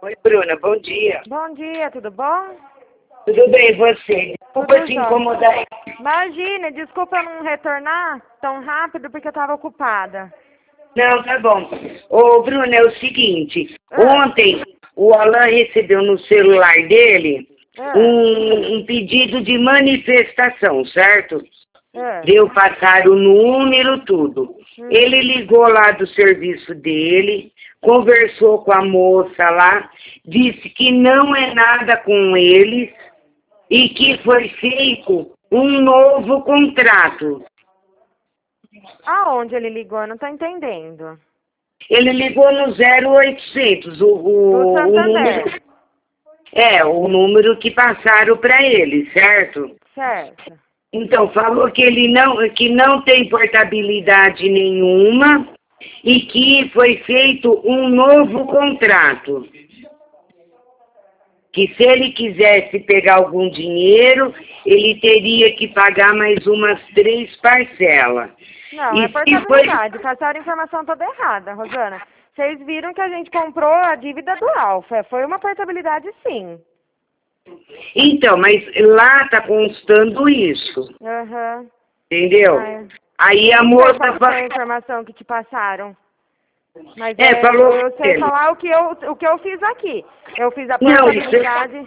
Oi, Bruna, bom dia. Bom dia, tudo bom? Tudo bem, e você? Desculpa Tudo te jóia. incomodar. Imagina, desculpa eu não retornar tão rápido porque eu estava ocupada. Não, tá bom. Ô, Bruna, é o seguinte. Ah. Ontem, o Alan recebeu no celular dele Ah. um pedido de manifestação, certo? Ah. Deu passar o número, tudo. Ele ligou lá do serviço dele, conversou com a moça lá, disse que não é nada com eles e que foi feito um novo contrato. Aonde ele ligou? Eu não tô entendendo. Ele ligou no 0800, Do o Santander. número... o número que passaram para ele, certo? Certo. Então, falou que que não tem portabilidade nenhuma e que foi feito um novo contrato. Que se ele quisesse pegar algum dinheiro, ele teria que pagar mais umas 3 parcelas. Não, E é se foi... portabilidade. Passaram a informação toda errada, Rosana. Vocês viram que a gente comprou a dívida do Alfa. Foi uma portabilidade, sim. Então, mas lá tá constando isso. Aham. Entendeu? Ah, Aí a não sei moça qual que foi a informação que te passaram. Mas falou eu sei ele. falar o que eu fiz aqui. Eu fiz a Não, isso... portabilidade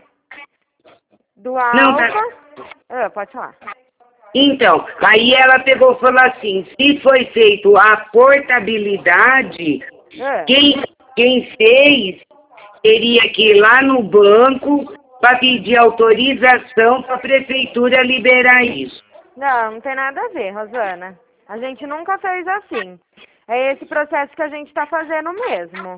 do Não, tá... Alfa. Ah, pode falar. Então, aí ela pegou e falou assim, se foi feito a portabilidade, Ah. quem fez teria que ir lá no banco para pedir autorização para a prefeitura liberar isso. Não, não tem nada a ver, Rosana. A gente nunca fez assim. É esse processo que a gente está fazendo mesmo.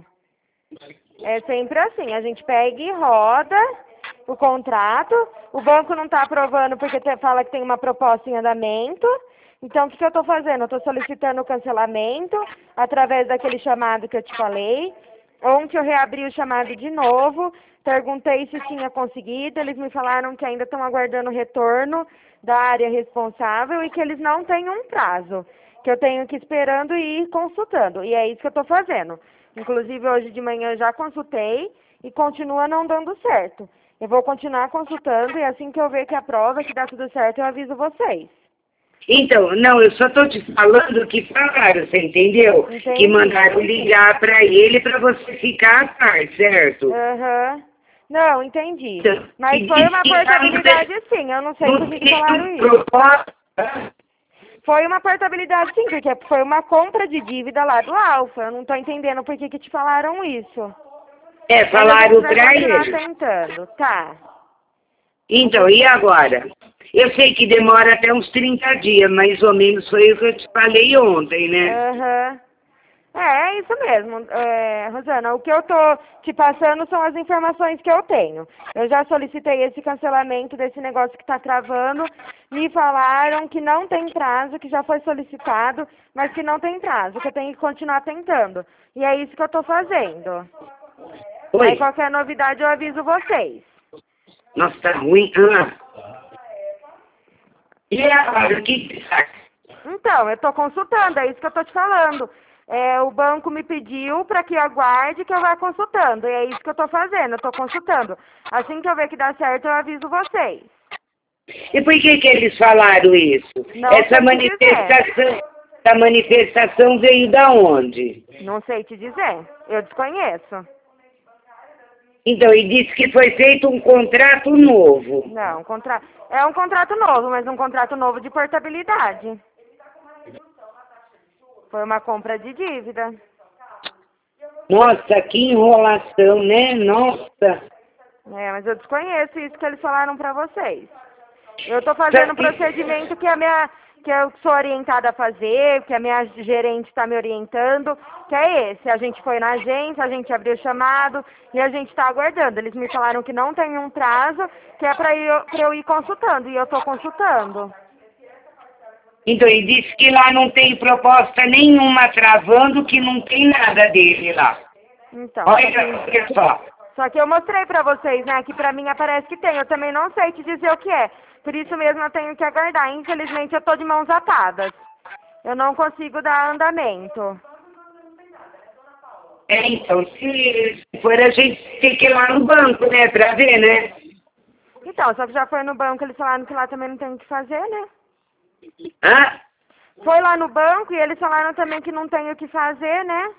É sempre assim, a gente pega e roda o contrato, o banco não está aprovando porque fala que tem uma proposta em andamento. Então, o que eu estou fazendo? Eu estou solicitando o cancelamento através daquele chamado que eu te falei. Ontem eu reabri o chamado de novo, perguntei se tinha conseguido, eles me falaram que ainda estão aguardando o retorno da área responsável e que eles não têm um prazo, que eu tenho que ir esperando e ir consultando. E é isso que eu estou fazendo. Inclusive, hoje de manhã eu já consultei e continua não dando certo. Eu vou continuar consultando e assim que eu ver que aprova, que dá tudo certo, eu aviso vocês. Então, não, eu só estou te falando que falaram, você entendeu? Entendi. Que mandaram ligar para ele para você ficar a par, certo? Aham. Não, entendi. Então, Mas e foi disse uma que portabilidade sim, eu não sei por que falaram isso. proposta. Foi uma portabilidade sim, porque foi uma compra de dívida lá do Alfa. Eu não tô entendendo por que te falaram isso. Falaram Mas a gente para vai continuar ele. tentando, tá. Então, e agora? Eu sei que demora até uns 30 dias, mais ou menos foi o que eu te falei ontem, né? Aham. É isso mesmo, Rosana, o que eu tô te passando são as informações que eu tenho. Eu já solicitei esse cancelamento desse negócio que está travando, me falaram que não tem prazo, que já foi solicitado, mas que não tem prazo, que eu tenho que continuar tentando. E é isso que eu estou fazendo. Oi? Aí qualquer novidade eu aviso vocês. Nossa, tá ruim. E agora, o que faz? Então, eu estou consultando, é isso que eu estou te falando. O banco me pediu para que eu aguarde que eu vá consultando. E é isso que eu estou fazendo, eu estou consultando. Assim que eu ver que dá certo, eu aviso vocês. E por que eles falaram isso? Não Essa sei te dizer. manifestação veio da onde? Não sei te dizer. Eu desconheço. Então, e disse que foi feito um contrato novo. Não, é um contrato novo, mas um contrato novo de portabilidade. Foi uma compra de dívida. Nossa, que enrolação, né? Nossa. Mas eu desconheço isso que eles falaram para vocês. Eu estou fazendo um procedimento que eu sou orientada a fazer, que a minha gerente está me orientando, que é esse. A gente foi na agência, a gente abriu o chamado e a gente está aguardando. Eles me falaram que não tem um prazo, que é para eu ir consultando, e eu estou consultando. Então, e disse que lá não tem proposta nenhuma travando, que não tem nada dele lá. Então, Olha só. só que eu mostrei para vocês, né, que para mim aparece que tem. Eu também não sei te dizer o que é. Por isso mesmo eu tenho que aguardar. Infelizmente eu estou de mãos atadas. Eu não consigo dar andamento. Então, se for, a gente tem que ir lá no banco, né, pra ver, né? Então, só que já foi no banco, eles falaram que lá também não tem o que fazer, né? Hã? Foi lá no banco e eles falaram também que não tem o que fazer, né?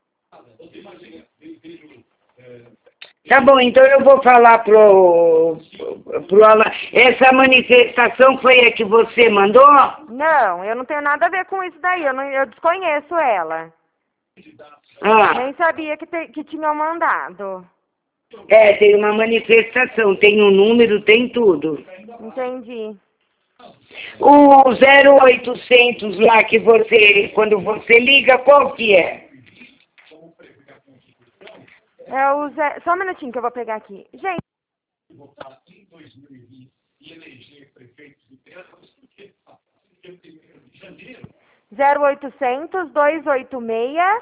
Tá bom, então eu vou falar pro Alan. Essa manifestação foi a que você mandou? Não, eu não tenho nada a ver com isso daí, eu desconheço ela. Ah, Nem sabia que tinham mandado. tem uma manifestação, tem um número, tem tudo. Entendi. O 0800 lá que você, quando você liga, qual que é? É o Zé... Só um minutinho que eu vou pegar aqui. Gente. 0800 286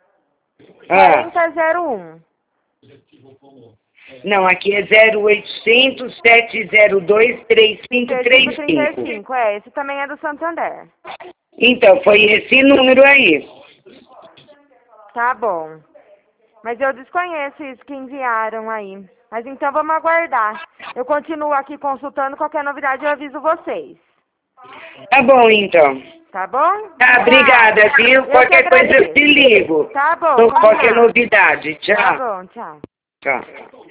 4001. Não, aqui é 0800 702 3535. 3535, esse também é do Santander. Então, foi esse número aí. Tá bom. Mas eu desconheço isso que enviaram aí. Mas então vamos aguardar. Eu continuo aqui consultando, qualquer novidade eu aviso vocês. Tá bom, então. Tá bom? Tá, obrigada, viu? Qualquer coisa eu te ligo. Tá bom. Qualquer novidade. Tchau. Tá bom, tchau. Tchau.